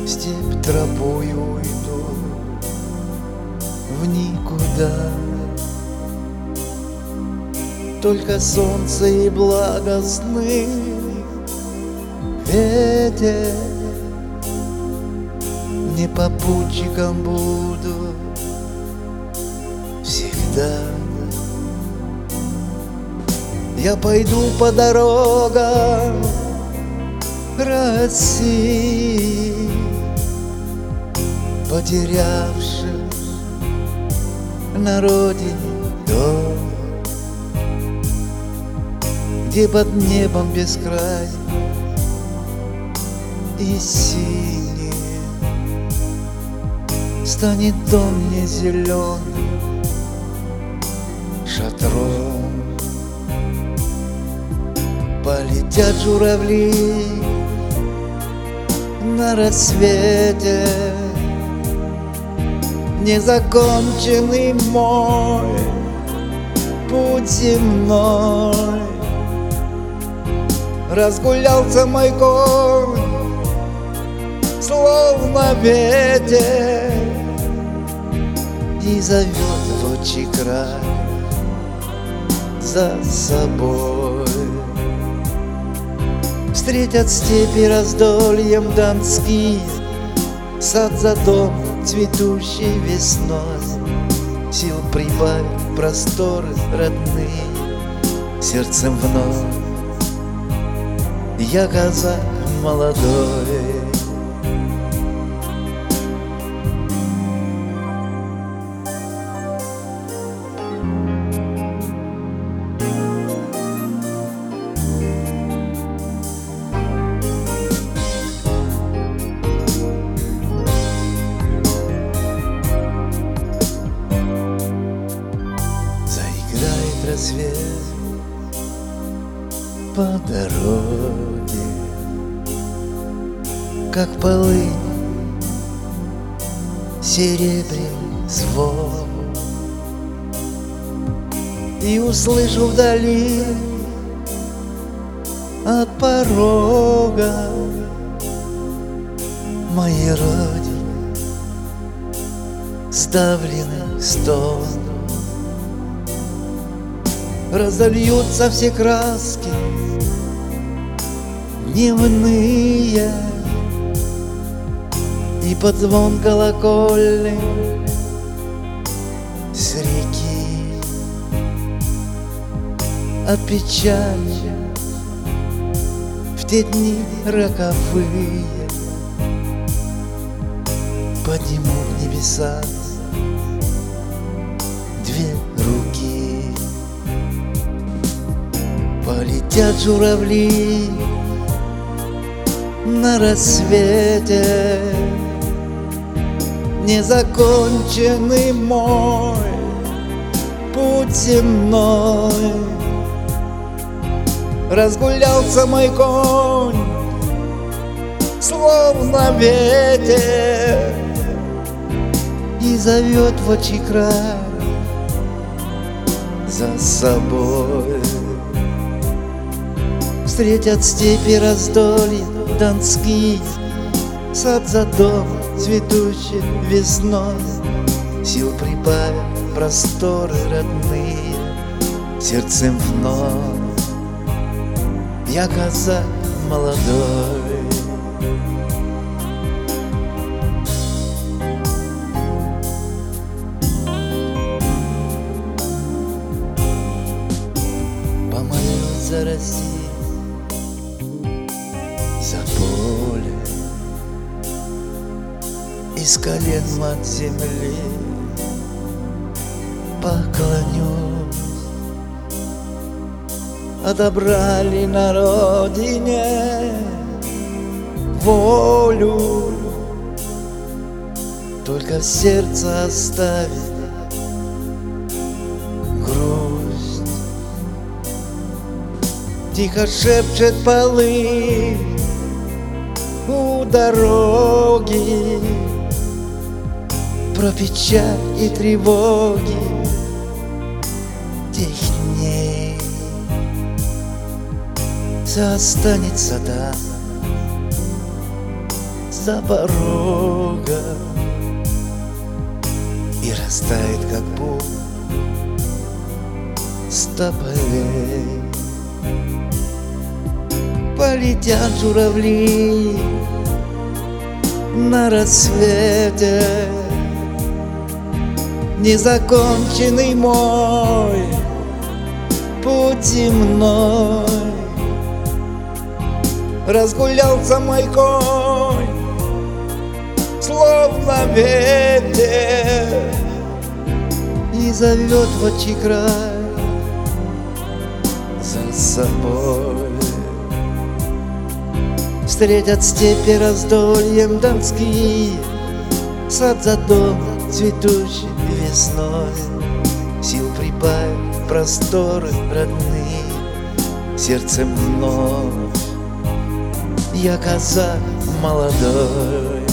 степь тропою уйду в никуда. Только солнце и благостный ветер, не попутчиком буду всегда. Я пойду по дорогам России, потерявшись на родине дом, где под небом бескрайним и синим станет дом мне зеленым шатром. Полетят журавли на рассвете, незаконченный мой путь земной. Разгулялся мой конь, словно ветер, и зовет в отчий край за собой. Встретят степи раздольем донские, сад за дом цветущий весной. Сил прибавит просторы родные сердцем вновь. Я казак молодой. Заиграет рассвет по дороге, как полынь серебряный звон, и услышу вдали от порога моей родины сдавленный стон. Разольются все краски дневные, и под звон колокольный с реки от печали в те дни роковые поднимут небеса две руки. Полетят журавли на рассвете, незаконченный мой путь земной. Разгулялся мой конь, словно ветер, и зовет в отчий край за собой. Встретят степи раздолья донские, сад за дом цветущий весной. Сил прибавят просторы родные сердцем вновь. Я казак молодой. Помолюсь за Россию, за поле, из колен от земли поклонюсь. Отобрали на родине волю, только в сердце оставит грусть. Тихо шепчет полынь у дороги про печаль и тревоги тех дней. Останется там из-за порога и растает, как пух с тополей. Полетят журавли на рассвете, незаконченный мой путь земной. Разгулялся мой конь, словно ветер, и зовет в отчий край за собой. Встретят степи раздольем донские, сад за дом цветущий весной. Сил прибавь просторы родные, сердцем вновь я казак молодой.